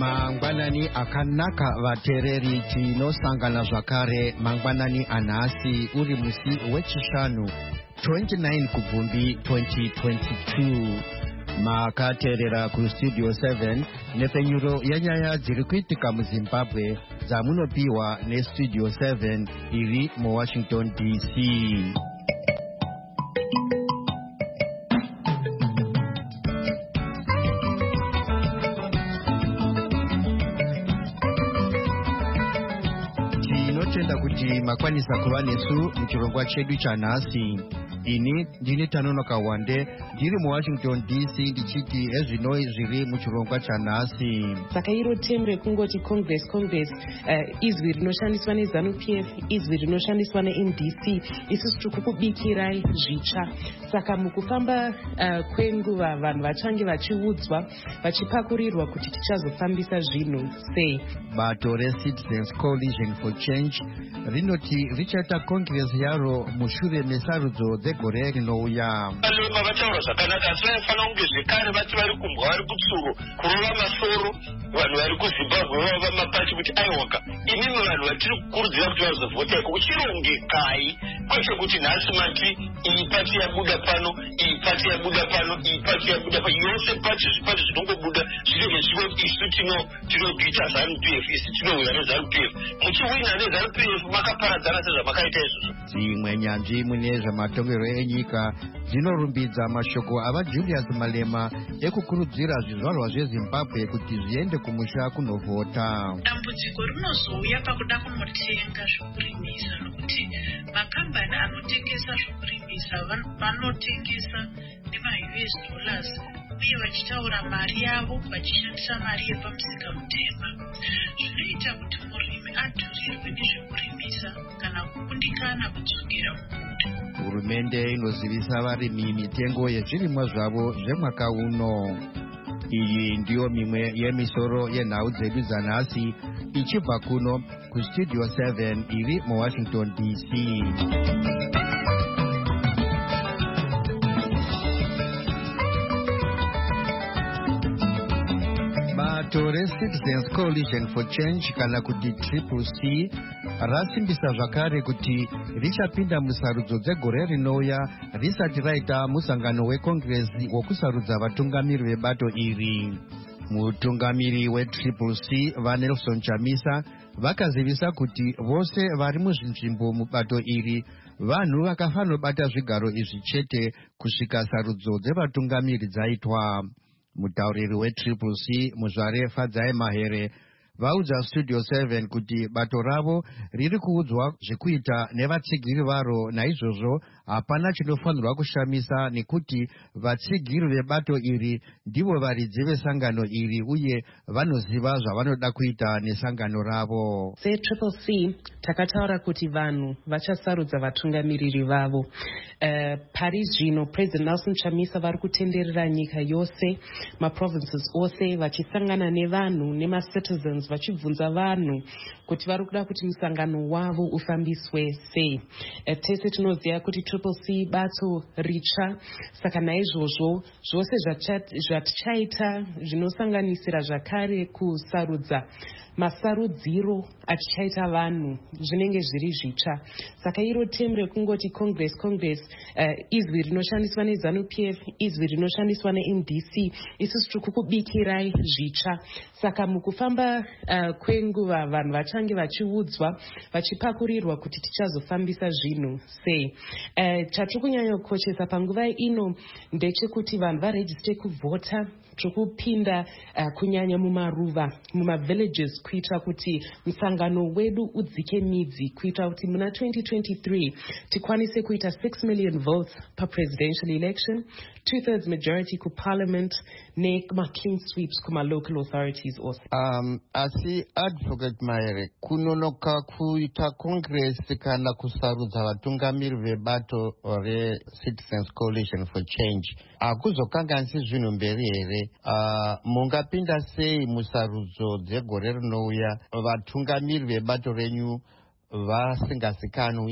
Mangwanani akanaka vatereri tinosangana zvakare mangwanani anhasi uri musi wechishanu 29 kubvumbi 2022. Makateerera kustudio 7 nepfenyuro yenyaya dziri kuitika muzimbabwe dzamunopiwa nestudio 7 iri muwashington dc. Tinotenda kuti makwanisa kuva nesu muchirongwa chedu chanhasi. Ini ndini Tanonoka Wande ndiri muwashington dc ndichiti ezvinoi zviri muchirongwa chanhasi. Saka iro temu rekungoti congress izwi rinoshandiswa neZANU-PF, izwi rinoshandiswa neMDC, isusu tiri kukubikirai zvitsva. Saka mukufamba kwenguva vanhu vachange vachiudzwa vachipakurirwa kuti tichazofambisa zvinhu sei. Bato reCitizens Coalition for Change rinoti richaita congress yaro mushure mesarudzo dzegore rinouya. Vanhu vataura zvakanaka asi vanofanira kunge zvekare vati vari kumbwa vari kutsuro kurova masoro vanhu vari kuZimbabwe vava mapachi kuti aiwaka imimi vanhu vatiri kukurudzira kuti vazovhota iko uchirongekai kwete kuti nhasi mati iyi pati yabuda pano iyi pati yabuda pano iyi pati yabuda pano yose zvipati zvinongobuda zvinenge zvivo isu tinokuita ZANU-PF isi tinowina neZANU-PF muchiwina neZANU-PF makaparadzana sezvamakaita izvozvo. Dzimwe nyanzvi mune zvematongerwo enyika dzinorumbidza mashoko ava Julius Malema ekukurudzira zvizvarwa zveZimbabwe kuti zviende kumusha kunovhota. Dambudziko rinozouya pakuda kunotenga zvokurimisa nokuti makambani anotengesa zvokurimisa vanotengesa nema-US dollars uye vachitaura mari yavo vachishandisa mari yepamusika mutenga. Zvinoita kuti murimi adhurirwe nezvokurimisa kana kukundikana kudzokera muguta. Hurumende inozivisa varimi mitengo yezvirimwa zvavo zvemwaka uno. Iyi ndiyo mimwe yemisoro yenhau dzedu dzanhasi ichibva kuno kustudio 7 iri muwashington dc. Bato reCitizens Coalition for Change kana kuti CCC rasimbisa zvakare kuti richapinda musarudzo dzegore rinouya risati raita musangano wekongresi wokusarudza vatungamiri vebato iri. Mutungamiri weCCC vaNelson Chamisa vakazivisa kuti vose vari muzvinzvimbo mubato iri vanhu vakafanobata zvigaro izvi chete kusvika sarudzo dzevatungamiri dzaitwa. Mutauriri weCCC Muzvare Fadzai Mahere vaudza studio 7 kuti bato ravo riri kuudzwa zvekuita nevatsigiri varo, naizvozvo hapana chinofanirwa kushamisa nekuti vatsigiri vebato iri ndivo varidzi vesangano iri uye vanoziva zvavanoda kuita nesangano ravo. SeCCC takataura kuti vanhu vachasarudza vatungamiriri vavo. Pari zvino President Nelson Chamisa vari kutenderera nyika yose, maprovinces ose vachisangana nevanhu nema-citizens vachibvunza vanhu kuti vari kuda kuti musangano wavo ufambiswe sei. Tese tinoziva kuti CCC bato ritsva, saka naizvozvo zvose zvatichaita zvinosanganisira zvakare kusarudza masarudziro atichaita vanhu zvinenge zviri zvitsva. Saka iro temu rekungoti congress izwi rinoshandiswa neZANU-PF, izwi rinoshandiswa neMDC, isusu tiri kukubikirai zvitsva. Saka mukufamba kwenguva vanhu vachange vachiudzwa vachipakurirwa kuti tichazofambisa zvinhu sei. Chatiri kunyanya kukoshesa panguva ino ndechekuti vanhu varejiste kuvhota. Tiri kupinda kunyanya mumaruva, mumavillages kuitira kuti musangano wedu udzike midzi, kuitira kuti muna 2023 tikwanise kuita 6 million votes per presidential election, 2/3 majority ku parliament nema-clean sweeps kuma-local authorities also. Asi Advocate Mahere, kunonoka kuita congress kana kusarudza vatungamiri vebato reCitizens Coalition for Change hakuzokanganisi zvinhu mberi here? Mungapinda sei musarudzo dzegore rinouya vatungamiri vebato renyu vasingazikanwi,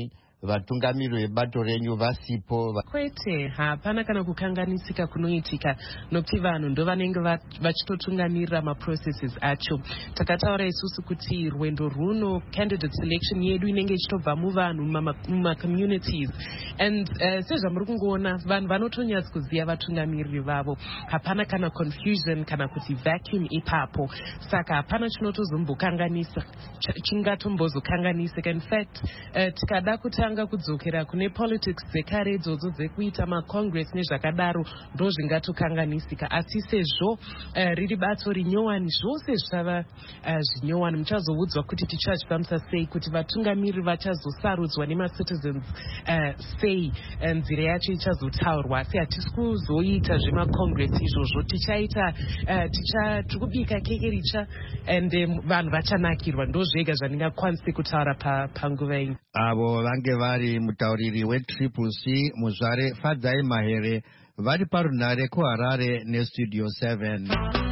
vatungamiri vebato renyu vasipo? Kwete, hapana kana kukanganisika kunoitika nokuti vanhu ndo vanenge vachitotungamirira maprocesses acho. Takataura isusu kuti rwendo runo candidate selection yedu inenge ichitobva muvanhu mumacommunities, and sezvamuri kungoona vanhu vanotonyatsa kuziva vatungamiriri vavo. Hapana kana confusion kana kuti vacuum ipapo, saka hapana chinotozombokanganisa chingatombozokanganisika. In fact, tikada kutanga kudzokera kune politics dzekare idzodzo dzekuita macongress nezvakadaro ndo zvingatokanganisika, asi sezvo riri bato rinyowani zvose zvichava zvinyowani. Muchazoudzwa kuti tichazvifambisa sei, kuti vatungamiri vachazosarudzwa nemacitizens sei, nzira yacho ichazotaurwa. Asi hatisi kuzoita zvemacongress izvozvo, tichaita tikubika keke richa ende vanhu vachanakirwa. Ndo zvega zvandingakwanisi kutaura panguva ino. Avo vange vari mutauriri wetriple C Muzvare Fadzai Mahere vari parunare kuHarare nestudio 7.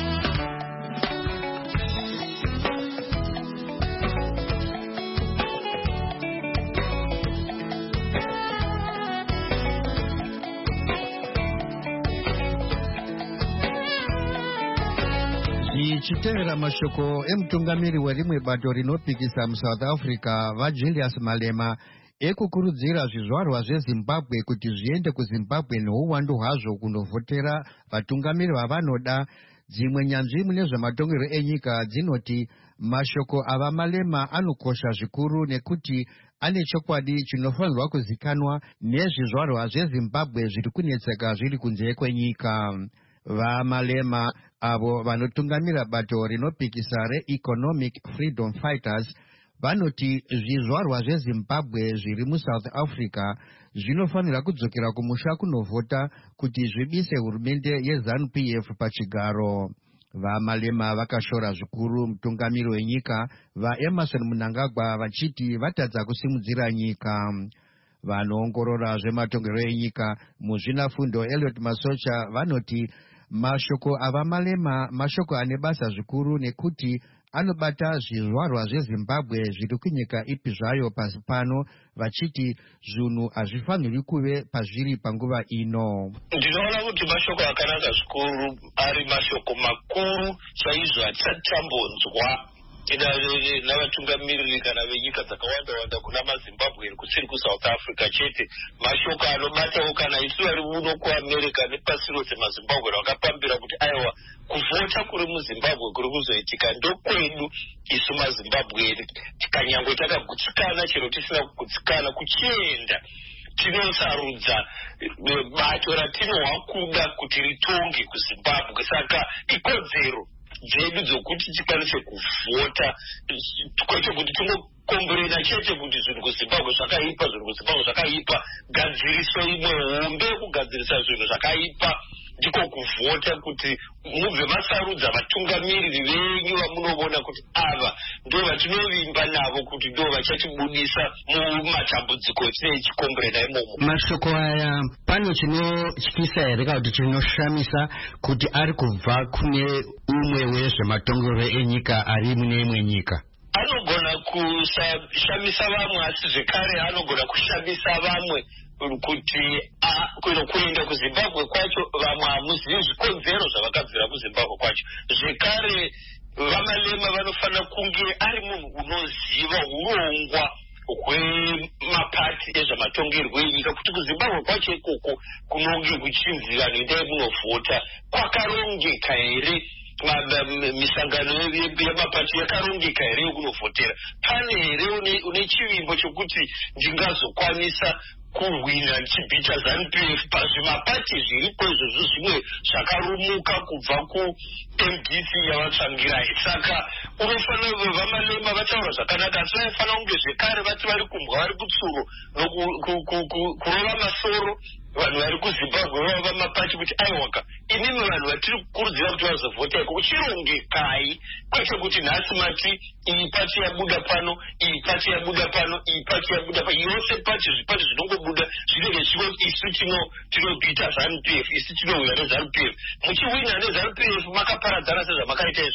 Ichitevera mashoko emutungamiri werimwe bato rinopikisa muSouth Africa vaJulius Malema ekukurudzira zvizvarwa zveZimbabwe kuti zviende kuZimbabwe neuwandu hwazvo kunovhotera vatungamiri vavanoda. Dzimwe nyanzvi mune zvematongerwo enyika dzinoti mashoko ava Malema anokosha zvikuru nekuti ane chokwadi chinofanirwa kuzikanwa nezvizvarwa zveZimbabwe zviri kunetseka zviri kunze kwenyika. VaMalema avo vanotungamira bato rinopikisa reEconomic Freedom Fighters vanoti zvizvarwa zveZimbabwe zviri muSouth Africa zvinofanira kudzokera kumusha kunovhota kuti zvibise hurumende yeZANU-PF pachigaro. VaMalema vakashora zvikuru mutungamiri wenyika vaEmerson Mnangagwa vachiti vatadza kusimudzira nyika. Vanoongorora zvematongerwo enyika muzvinafundo Elliot Masocha vanoti mashoko ava Malema mashoko ane basa zvikuru nekuti anobata zvizvarwa zveZimbabwe zviri kunyika ipi zvayo pasi pano, vachiti zvinhu hazvifaniri kuve pazviri panguva ino. Ndinoona kuti mashoko akanaka zvikuru ari mashoko makuru chaizvo atisatambonzwa navatungamiriri kana venyika dzakawanda kuna maZimbabwe kusiri kuSouth Africa chete. Mashoko anobatawo kana isu vari uno kuAmerica nepasi rose maZimbabwe vakapambira kuti aiwa kuvhota kuri muZimbabwe kuri kuzoitika ndokwedu isu maZimbabwe. Tikanyangwe takagutsikana chero tisina kugutsikana kuchienda tinosarudza bato ratinohwa kuda kuti ritonge kuZimbabwe. Saka ikodzero dzedu dzokuti tikwanise kuvhota, kwete kuti tingokomborera chete kuti zvinhu kuZimbabwe zvakaipa, zvinhu kuZimbabwe zvakaipa. Gadziriso imwe hombe kugadzirisa zvinhu zvakaipa ndiko kuvhota, kuti mubve masarudza vatungamiriri venyu vamunoona kuti ava ndo vatinovimba navo kuti ndo vachatibudisa mumatambudziko echikomborera imomo. Mashoko aya pane chinotyisa here kana kuti chinoshamisa kuti ari kubva kune umwe wezvematongerwo enyika ari mune imwe nyika? Anogona kushamisa vamwe, asi zvekare anogona kushamisa vamwe kuti kuenda kuZimbabwe kwacho vamwe hamuzivi zvikonzero zvavakabvira kuZimbabwe kwacho. Zvekare vaMalema vanofanira kunge ari munhu unoziva urongwa hwemapati ezvamatongerwo enyika, kuti kuZimbabwe kwacho ikoko kunonge kuchinzi vanhu endai munovhota kwakarongeka here, misangano yemapati yakarongeka here yokunovhotera. Pane here une chivimbo chokuti ndingazokwanisa kuhwina chibhita ZANU-PF pazvimapati zviripo izvozvo zvimwe zvakarumuka kubva kuMDC yavatsvangirai. Saka unofanira vaMalema vataura zvakanaka, asi vaifanira kunge zvekare vati vari kumbwa vari kutsuro kurova masoro vanhu vari kuZimbabwe vava mapati kuti aiwaka imimi vanhu vatiri kukurudzira kuti vazovhota iko uchirongekayi, kwete kuti nhasi mati iyi pati yabuda pano, iyi pati yabuda pano, iyi pati yabuda pano. Yose pati zvipati zvinongobuda zvinenge zvivo isu tinobvita ZANU-PF, isu tinohwina neZANU-PF. Muchihwina neZANU-PF makaparadzana sezvamakaita izvozvo.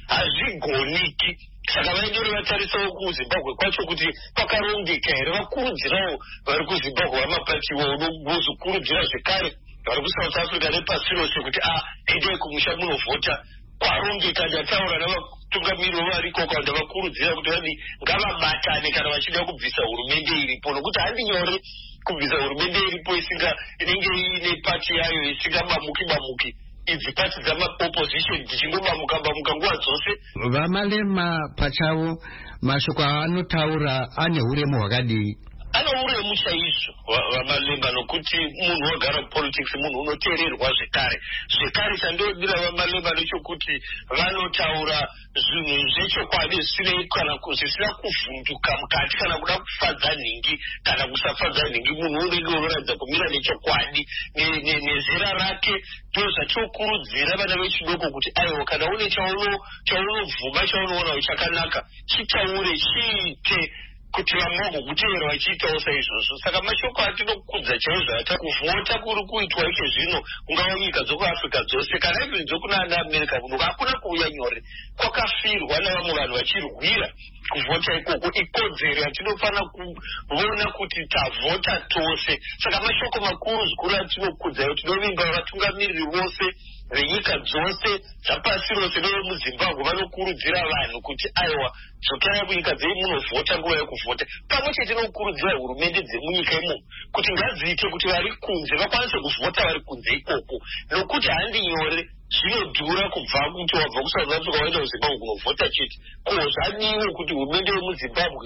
hazvigoniki. Saka vaindori vatarisawo kuZimbabwe kwacho kuti kwakarongeka here, vakurudzirawo vari kuZimbabwe vamapatiwo unozokurudzira zvekare vari kuSouth Africa nepasi rose kuti endai kumusha munovhota. Kwarongeka, ndataura navatungamiriri variko kwa ndavakurudzira kuti vadi ngavabatane kana vachida kubvisa hurumende iripo, nokuti handi nyore kubvisa hurumende iripo inenge ine pati yayo isingabamuki idzi pati dzamaopposition dzichingobamuka nguva dzose. Vamalema pachavo mashoko anotaura ane uremu hwakadii? Ano uremu chaizvo Vamalema, nokuti munhu wagara politics munhu unoteererwa zvekare chandodira Vamalema ndechokuti vanotaura zvinhu zvechokwadi zvisina kuvhunduka mukati kana kuda kufadza nhingi kana kusafadza nhingi. Munhu unenge unoratidza kumira nechokwadi nezera rake. Ndo zvachokurudzira vana vechidoko kuti aiwa, kana une chaunobvuma chaunoona uchakanaka chitaure chiite, kuti vamwe kuteera vachiitawo saizvozvo. Saka mashoko atinokudza chaizvo ata kuvhota kuri kuitwa ike zvino kungava nyika dzokuAfrica dzose kana even dzokuna America kuno hakuna kuuya nyore, kwakafirwa navamwe vanhu vachirwira kuvhota ikoko. Ikodzero yatinofana kuona kuti tavhota tose. Saka mashoko makuru zvikuru atinokudzayo, tinovimba vatungamiriri vose venyika dzose dzapasi rose nevemuZimbabwe vanokurudzira vanhu kuti aiwa, dzokerai kunyika dzei munovhota nguva yekuvhota. Pamwe chete nokukurudzira hurumende dzemunyika imomo kuti ngadziite kuti vari kunze vakwanise kuvhota vari kunze ikoko, nokuti handi nyore. Zvinodhura kubva kuti wabva kuSouth Africa waenda kuZimbabwe kunovhota chete. Ko zvadiwe kuti hurumende yemuZimbabwe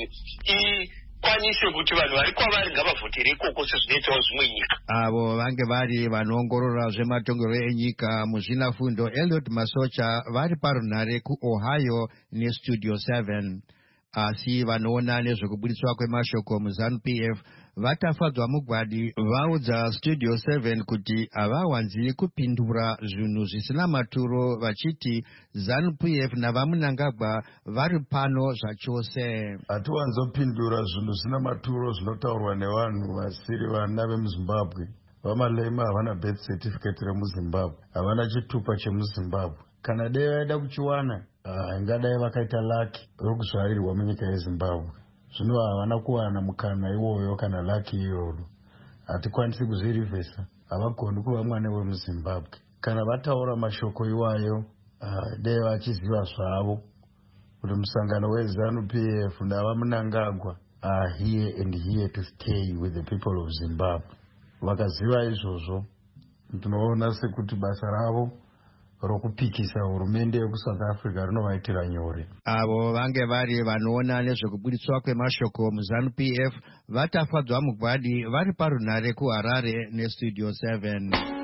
ikwanise kuti vanhu vari kwavari ngavavhotere ikoko sezvinoitawo zvimwe nyika. Avo vange vari vanoongorora zvematongerwo enyika muzvinafundo Elliot Masocha vari parunhare kuOhio neStudio 7. Asi vanoona nezvekubudiswa kwemashoko muZANU-PF vatafadzwa mugwadi vaudza Studio 7 kuti havawanzi kupindura zvinhu zvisina maturo, vachiti ZANU-PF navaMunangagwa vari pano zvachose. Hatiwanzopindura zvinhu zvisina maturo zvinotaurwa nevanhu vasiri vana vemuZimbabwe. Vamalema havana birth certificate remuZimbabwe, havana chitupa chemuZimbabwe. Kana dai vaida kuchiwana ingadai vakaita laki rokuzvarirwa munyika yeZimbabwe. Zvino havana kuwana mukana iwoyo kana laki iyoyo. Hatikwanisi kuzvirivhesa, havagoni kuva mwana wemuZimbabwe. Kana vataura mashoko iwayo dai vachiziva zvavo kuti musangano weZANU-PF navaMunangagwa are here and here to stay with the people of Zimbabwe. Vakaziva izvozvo, tinoona sekuti basa ravo rokupikisa hurumende yekuSouth Africa rinovaitira nyore. Avo vange vari vanoona nezvekubudiswa kwemashoko muZANU-PF vatafadzwa mugwadi vari parunhare kuHarare neStudio 7.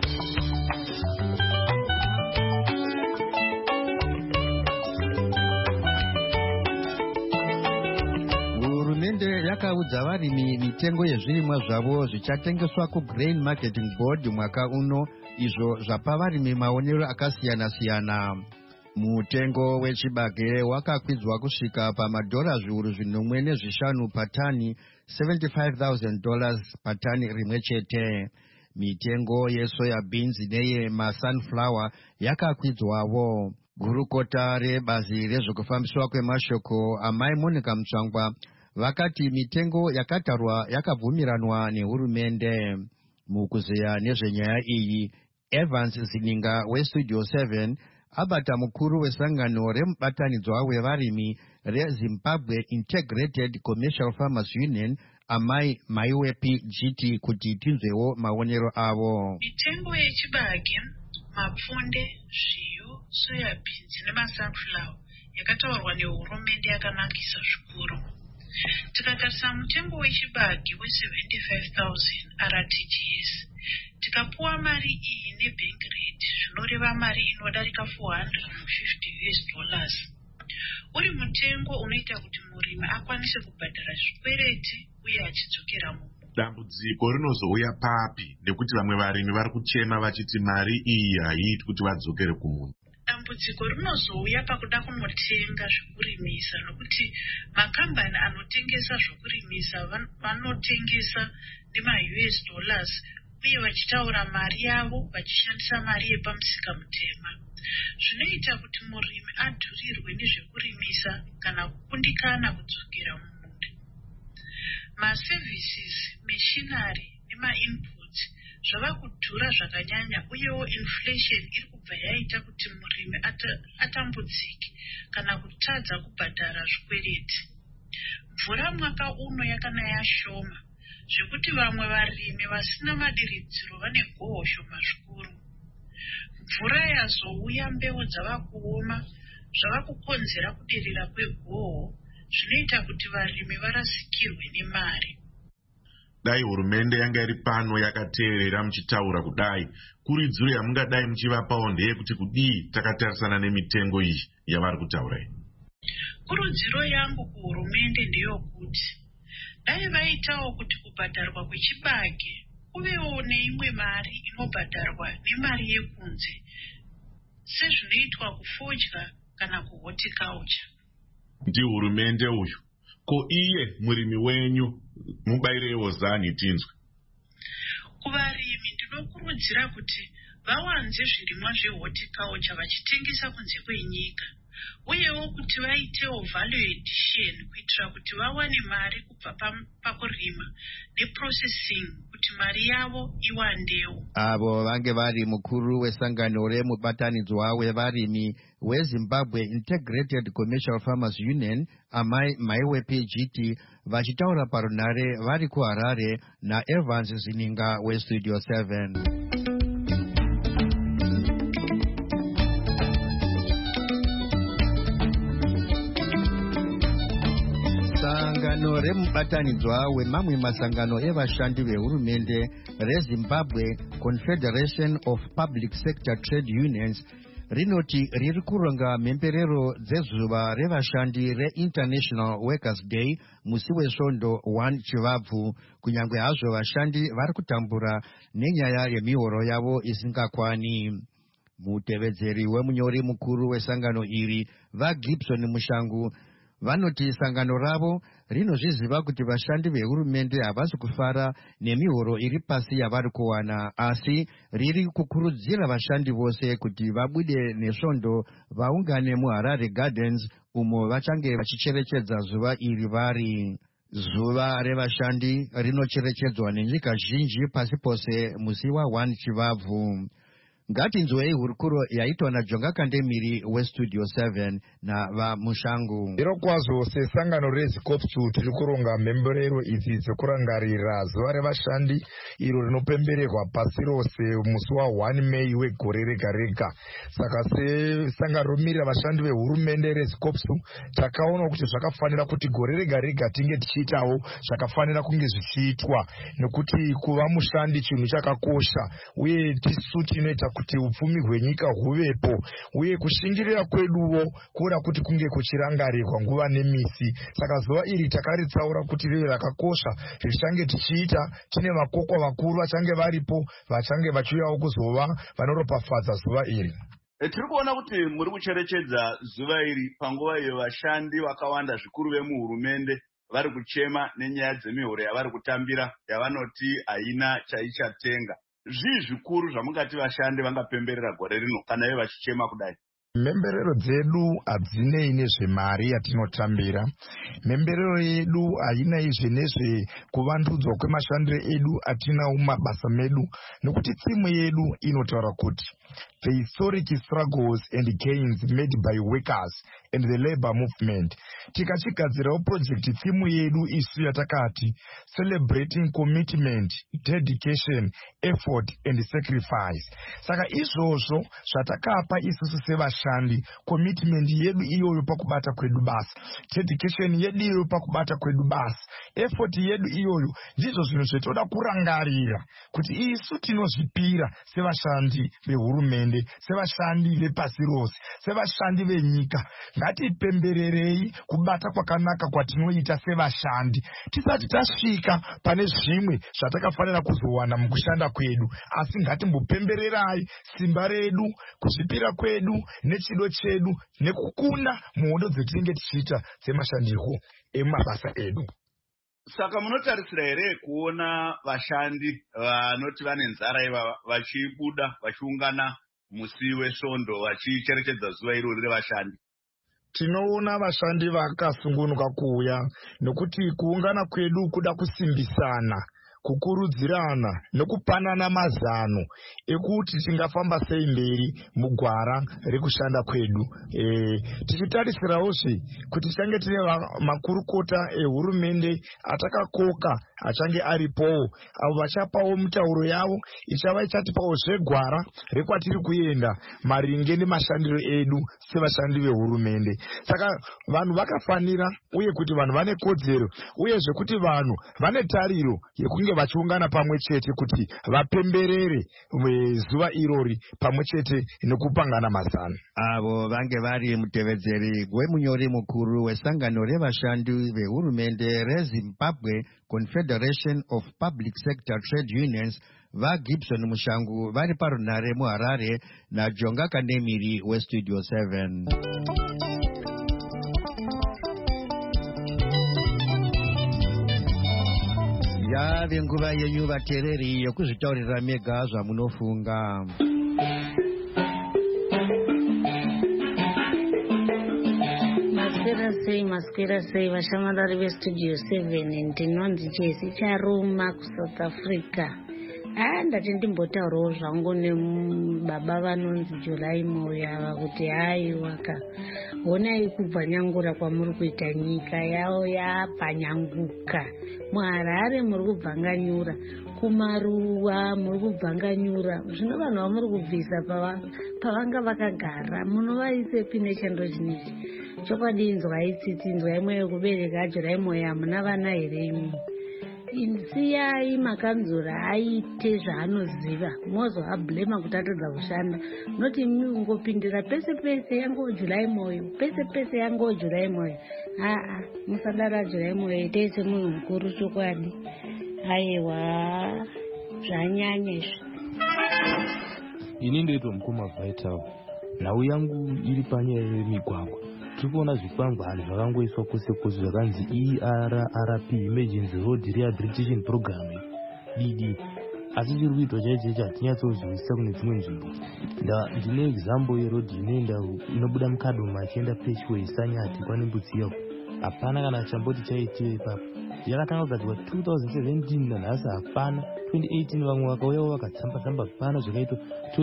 Hurumende yakaudza varimi mitengo yezvirimwa zvavo zvichatengeswa kuGrain Marketing Board mwaka uno, izvo zvapa varimi maonero akasiyana-siyana. Mutengo wechibage wakakwidzwa kusvika pamadhora zviuru 4.5 patani, $75,000 patani rimwe chete. Mitengo yesoya beans neye masunflower yakakwidzwawo. Gurukota rebazi rezvekufambiswa kwemashoko amai Monica Mutsvangwa vakati mitengo yakatarwa yakabvumiranwa nehurumende. Mukuzeya nezvenyaya iyi, Evans Zininga weStudio 7 abata mukuru wesangano remubatanidzwa wevarimi reZimbabwe Integrated Commercial Farmers Union amai Maiwepi GT kuti tinzwewo maonero avo. Mitengo yechibage, mapfunde, zviyo, soya beans nemasunflower yakataurwa nehurumende yakanakisa zvikuru. Tikatarisa mutengo wechibage we$75,000 RTGS, tikapuwa mari iyi nebank rate zvinoreva mari inodarika $450. Uri mutengo unoita kuti murimi akwanise kubhadhara zvikwereti uye achidzokera mu. Dambudziko rinozouya papi nekuti vamwe varimi vari kuchema vachiti mari iyi haiiti kuti vadzokere kumunhu. Dambudziko rinozouya pakuda kunotenga zvokurimisa, nokuti makambani anotengesa zvokurimisa vanotengesa nema$US uye vachitaura mari yavo vachishandisa mari yepamusika mutema. Zvinoita kuti murimi adhurirwe nezvekurimisa kana kukundikana kudzokera mumunda. Maservices, machinery nemainputs zvava kudhura zvakanyanya, uyewo inflation iri kubva yaita kuti murimi atambudzike kana kutadza kubhadhara zvikwereti. Mvura mwaka uno yakanaya shoma zvekuti vamwe varimi vasina madiridziro vane gohwo shoma zvikuru. Mvura yazouya mbeu dzava kuoma zvava kukonzera kuderera kwegohwo, zvinoita kuti varimi varasikirwe nemari. Dai hurumende yanga iri pano yakateerera muchitaura kudai, kuridziro yamungadai muchivapawo ndeyekuti kudii takatarisana nemitengo iyi yavari kutaura iyi? Kurudziro yangu kuhurumende ndeyokuti dai vaitawo kuti kubhadharwa kwechibage kuvewo neimwe mari inobhadharwa nemari yekunze, sezvinoitwa kufodya kana kuhorticulture. Ndi hurumende uyu, ko iye murimi wenyu mubairewo zani tinzwe? Kuvarimi ndinokurudzira kuti vawanze zvirimwa zvehorticulture vachitengesa kunze kwenyika, uyewo kuti vaitewo value addition kuitira kuti vawane mari kubva pakurima neprocessing kuti mari yavo iwandewo. Avo vange vari mukuru wesangano remubatanidzwa wevarimi weZimbabwe Integrated Commercial Farmers Union Amai Maiwe PGT vachitaura parunare vari kuHarare naEvans Zininga weStudio 7. Sangano remubatanidzwa wemamwe masangano evashandi vehurumende reZimbabwe Confederation of Public Sector Trade Unions rinoti riri kuronga mhemberero dzezuva revashandi reInternational Workers Day musi wesvondo 1 Chivabvu, kunyange hazvo vashandi vari kutambura nenyaya yemihoro yavo isingakwani. Mutevedzeri wemunyori mukuru wesangano iri vaGibson Mushangu vanoti sangano ravo rinozviziva kuti vashandi vehurumende havasi kufara nemihoro iri pasi yavari kuwana, asi riri kukurudzira vashandi vose kuti vabude nesvondo vaungane muHarare Gardens umo vachange vachicherechedza zuva iri vari. Zuva revashandi rinocherechedzwa nenyika zhinji pasi pose musi wa1 Chivabvu. Ngatinzwei hurukuro yaitwa naJonga Kandemiri weStudio 7 navaMushangu. Iro kwazvo sesangano reZikopsu tiri kuronga mhemberero idzi dzekurangarira zuva revashandi iro rinopembererwa pasi rose musi wa1 Mei wegore rega rega. Saka sesangano romirira vashandi vehurumende reZikopsu takaona kuti zvakafanira kuti gore rega rega tinge tichiitawo zvakafanira kunge zvichiitwa, nekuti kuva mushandi chinhu chakakosha uye tisu tinoita kuti upfumi hwenyika huvepo, uye kushingirira kweduwo kuda kuti kunge kuchirangarirwa nguva nemisi. Saka zuva iri takaritsaura kuti rive rakakosha zvichange tichiita tine vakokwa vakuru vachange varipo vachange vachiuyawo kuzova vanoropafadza zuva iri. Tiri kuona kuti muri kucherechedza zuva iri panguva iyo vashandi vakawanda zvikuru vemuhurumende vari kuchema nenyaya dzemihoro yavari kutambira yavanoti haina chaichatenga. Zvii zvikuru zvamungati vashandi vangapemberera gore rino kana ivo vachichema kudai? Mhemberero dzedu hadzinei nezvemari yatinotambira. Mhemberero yedu hainai nezvekuvandudzwa kwemashandiro edu atinawo mumabasa medu, nekuti tsimu yedu inotaura kuti the historic struggles and gains made by workers and the labor movement. Tikachigadzirawo project tsimu yedu isu yatakati celebrating commitment, dedication, effort and sacrifice. Saka izvozvo zvatakapa isusu sevashandi, commitment yedu iyoyo pakubata kwedu basa, dedication yedu iyoyo pakubata kwedu basa, effort yedu iyoyo, ndizvo zvinhu zvetoda kurangarira kuti isu tinozvipira sevashandi vehurumende, sevashandi vepasi rose, sevashandi venyika. Ngatipembererei kubata kwakanaka kwatinoita sevashandi tisati tasvika pane zvimwe zvatakafanira kuzowana mukushanda kwedu, asi ngatimbopembererai simba redu, kuzvipira kwedu nechido chedu nekukunda muhondo dzetinenge tichiita semashandirwo emabasa edu. Saka munotarisira here kuona vashandi vanoti vane nzara iva vachibuda vachiungana musi wesvondo vachicherechedza zuva irori revashandi? Tinoona vashandi vakasungunuka kuuya, nokuti kuungana kwedu kuda kusimbisana, kukurudzirana nekupanana mazano ekuti tingafamba sei mberi mugwara rekushanda kwedu. Tichitarisirawo kuti change tine makurukota ehurumende atakakoka achange aripowo, avo vachapawo mitauro yavo ichava ichatipawo zvegwara rekwatiri kuenda maringe nemashandiro edu sevashandi vehurumende. Saka vanhu vakafanira, uye kuti vanhu vane kodzero, uyezve kuti vanhu vane tariro yekunge vachiungana pamwe chete kuti vapemberere zuva irori pamwe chete nekupangana mazano. Avo vange vari mutevedzeri wemunyori mukuru wesangano revashandi vehurumende reZimbabwe Confederation of Public Sector Trade Unions, vaGibson Mushangu vari parunare muHarare naJonga Kanemiri weStudio 7. Yave nguva yenyu vateereri yokuzvitaurira mega zvamunofunga. Maswera sei vashamarari veStudio 7, ndinonzi Jesi Charuma kuSouth Africa. Ndati ndimbotaurawo zvangu nebaba vanonzi Julai Moya kuti haiwaka honai kubva nyangura kwamuri kuita nyika yavo yapfanyanguka. muHarare muri kubvanganyura, kumaruwa muri kubvanganyura. Zvino vanhu vamuri kubvisa pavanga vakagara munovaisepi nechando chinechi? Chokwadi inzwai tsitsi, inzwai mweyo yekubereka Julai Moya, hamuna vana here imi? Siyai makanzura aite zvaanoziva, mozoablema kuti atodza kushanda. Noti mungopindira pese pese yango Julai Moyo, pese pese yango Julai Moyo. Musadara Julai Moyo, itei semunhu mukuru chokwadi. Aiwa, zvanyanya izvi. Ini ndoitwa mukoma Vital. Nhau yangu iri panyaya yemigwagwa. Tiri kuona zvikwangwani zvakangoiswa kwose kwose zvakanzi ERRP, Emergency Road Rehabilitation Program, DD. Asi chiri kuitwa chaicho hatinyatsozivisisa kune dzimwe nzvimbo. Ndine example yerodhi inobuda mukadoma achienda Peshway Sanyati kwaNembutsiya. Hapana kana chamboti chaitiwa ipapo. Yakatanga kugadzirwa 2017 nanhasi hapana. 2018 vamwe vakauyawo vakatsamba hapana zvakaitwa.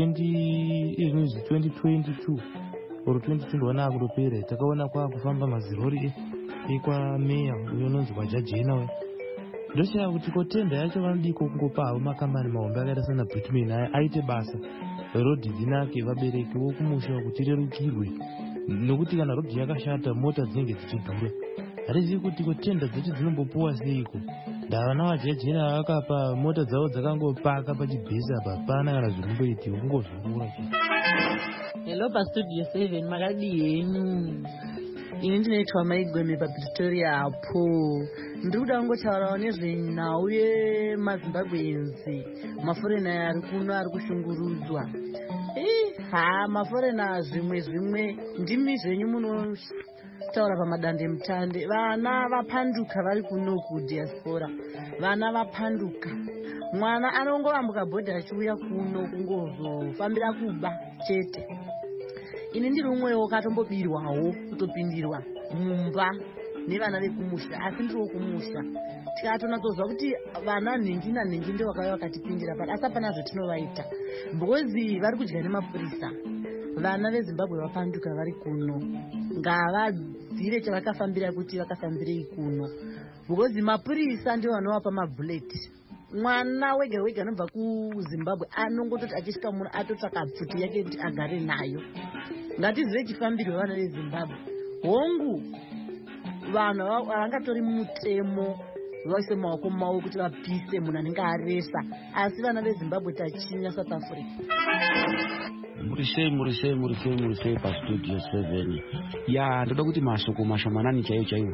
2022 or 2021 akutopera takaona kwakufamba mazirori ekwameya uyo unonzi kwaJajena we. Ndochera kuti kotenda yacho vanodiko kungopawo makambani mahombe akaita sana Britman aite basa rodhi dzinake vabereki vokumusha kuti rerukirwe, nokuti kana rodhi yakashata mota dzinenge dzichidhura. Hatizivi kuti kotenda dzechi dzinombopuwa seiko. Ndavana vaJajena vakapa mota dzavo dzakangopaka pachibhesi apa hapana kana zvinomboitiwa kungozvungura. Hello paStudio 7, makadi yenyu. Ini ndinoitwa Maigweme paPretoria apo. Ndiri kuda kungotaurawo nezvenhau yemaZimbabwenzi, maforena ari kuno ari kushungurudzwa. Maforena zvimwe ndimi zvenyu munotaura pamadande mutande. Vana vapanduka vari kuno kudiaspora, vana vapanduka. Mwana anongovambuka bhodha achiuya kuno kungozofambira kuba chete. Ini ndiri umwewo wakatombobirwawo kutopindirwa mumba nevana vekumusha, asi ndiriwo kumusha. Tikatonatozwa kuti vana nhingi nanhingi ndio vakauya vakatipindira pano, asi hapana zvetinovaita because vari kudya nemapurisa. Vana veZimbabwe vapanduka vari kuno, ngavadzire chavakafambira kuti vakafambirei kuno, because mapurisa ndio vanovapa mabhuleti. Mwana wega wega anobva kuZimbabwe anongototi achisvika muno atotsvaka pfuti yake kuti agare nayo. Ngatizive chifambiro vana veZimbabwe. Hongu vanhu havangatori mutemo vaise maoko mavo kuti vapise munhu anenge aresa, asi vana veZimbabwe tachinya South Africa. Murisei paStudio 7. Ndoda kuti mashoko mashomanani chaiwo.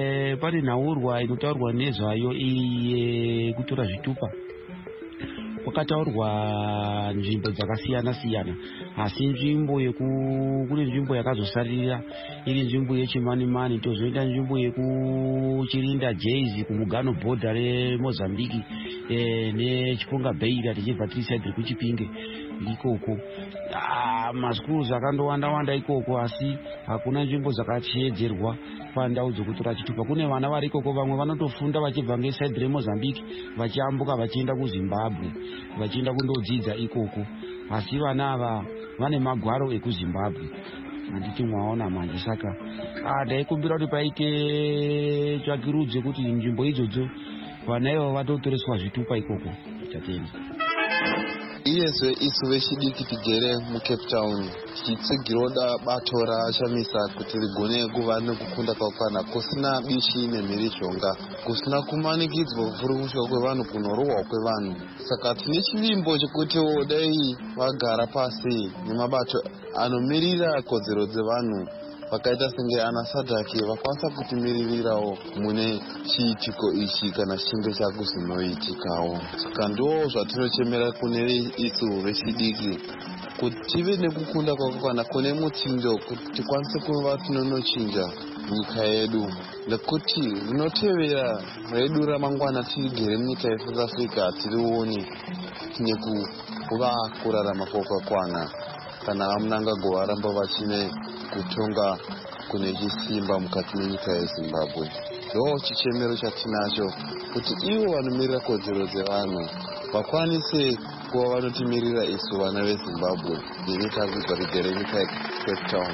Pane nhaurwa inotaurwa nezvayo kutora zvitupa. pakataurwa nzvimbo dzakasiyana siyana, asi kune nzvimbo yakazosarira iri nzvimbo yechimani-mani. Tozoita nzvimbo yekuchirinda Jaizi kumugano bhodha reMozambique nechipunga Beira tichibva tiri saidhi kuchipinge ikoko. Maschools akandowanda ikoko, asi hakuna nzvimbo dzakachiedzerwa pandau dzokutora chitupa. Kune vana vari ikoko, vamwe vanotofunda vachibva ngesaidhi reMozambique vachiambuka vachienda kuZimbabwe vachienda kundodzidza ikoko, asi vana ava vane magwaro ekuZimbabwe. Handiti mwaona manje. Saka ndaikumbira kuti paite tsvakirudzo kuti nzvimbo idzodzo vana ivo vatotoreswa zvitupa ikoko. Tatenda iyezve isu vechidiki tigere muCape Town tichitsigirwa bato raShamisa kuti rigone kuva nekukunda kwakwana kusina bishi nemhirizhonga, kusina kumanikidzwa kufurukushwa kwevanhu, kunorohwa kwevanhu. Saka tine chivimbo chekuti dai vagara pasi nemabato anomirira kodzero dzevanhu vakaita senge ana Sadhaki vakwanisa kutimiririrawo mune chiitiko ichi kana chinge chakuzinoitikawo. Saka ndo zvatinochemera kune isu vechidiki kuti tive nekukunda kwakakwana kune mutsindo kuti tikwanise kuva tinonochinja nyika yedu, nekuti rinotevera redu ramangwana tigere munyika yeSouth Africa tirione tine kuva kurarama kwakakwana kana vamunangagova ramba vachine kutonga kune chisimba mukati menyika yeZimbabwe. Ndo chichemero chatinacho kuti ivo vanomirira kodzero dzevanhu vakwanise kuva vanotimirira isu vana veZimbabwe nenyika kubva rigere nyika yeCape Town.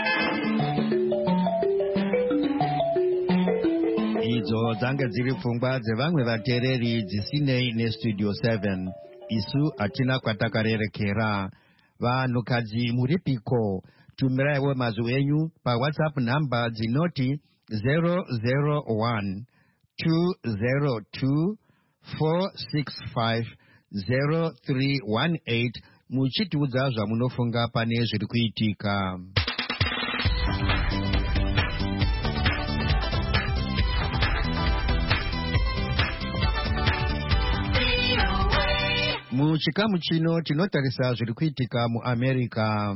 Idzo dzange dziri pfungwa dzevamwe vateereri dzisinei neStudio 7. Isu hatina kwatakarerekera. Vanhukadzi muripiko? Tumiraiwo mazwi enyu paWhatsApp namba dzinoti 001 202 465 0318 muchitiudza zvamunofunga pane zviri kuitika. Muchikamu chino tinotarisa zviri kuitika muAmerica.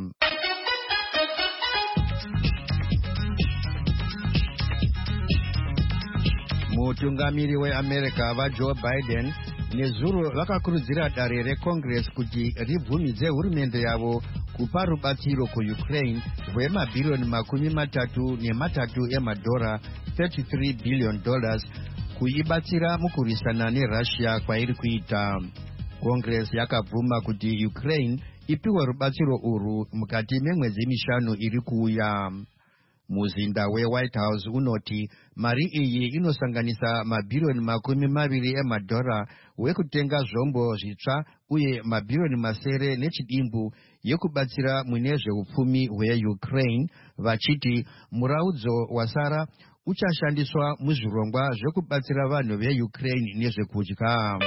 Mutungamiri weAmerica vaJoe Biden nezuro vakakurudzira dare reCongress kuti ribvumidze hurumende yavo kupa rubatsiro kuUkraine rwemabhiriyoni $33 emadhora $33 billion kuibatsira mukurwisana neRussia kwairi kuita. Congress yakabvuma kuti Ukraine ipiwe rubatsiro urwu mukati memwedzi 5 iri kuuya. Muzinda weWhite House unoti mari iyi inosanganisa mabhiriyoni $20 emadhora wekutenga zvombo zvitsva uye mabhiriyoni masere nechidimbu yekubatsira mune zveupfumi hweUkraine, vachiti muraudzo wasara uchashandiswa muzvirongwa zvekubatsira vanhu veUkraine nezvekudya.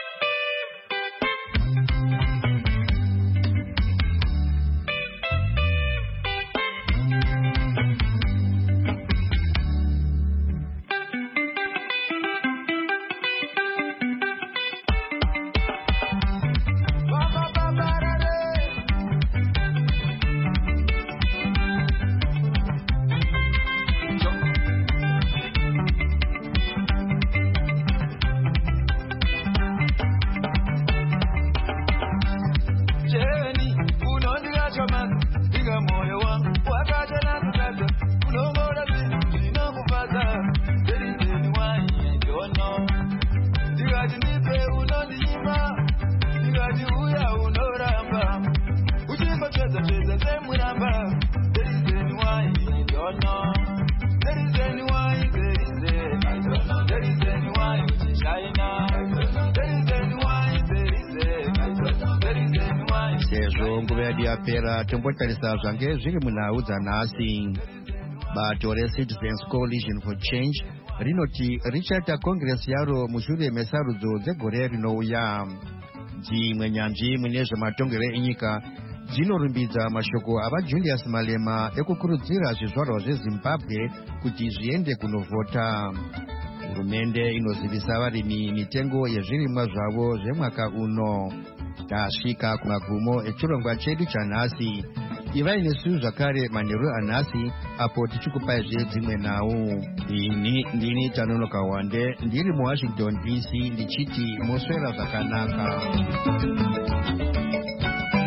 Sezvo nguva yedu yapera, tombotarisa zvange zviri munhau dzanhasi. Bato reCitizens Coalition for Change rinoti richaita Congress yaro mushure mesarudzo dzegore rinouya. Dzimwe nyanzvi mune zvematongero enyika dzinorumbidza mashoko avaJulius Malema ekukurudzira zvizvarwa zveZimbabwe kuti zviende kunovhota. hurumende inozivisa varimi mitengo yezvirimwa zvavo zvemwaka uno. Tasvika kumagumo echirongwa chedu chanhasi. Ivai nesu zvakare manheru anhasi apo tichikupaizve dzimwe nhau. Ini ndini Tanonoka Wande ndiri muWashington DC ndichiti moswera zvakanaka.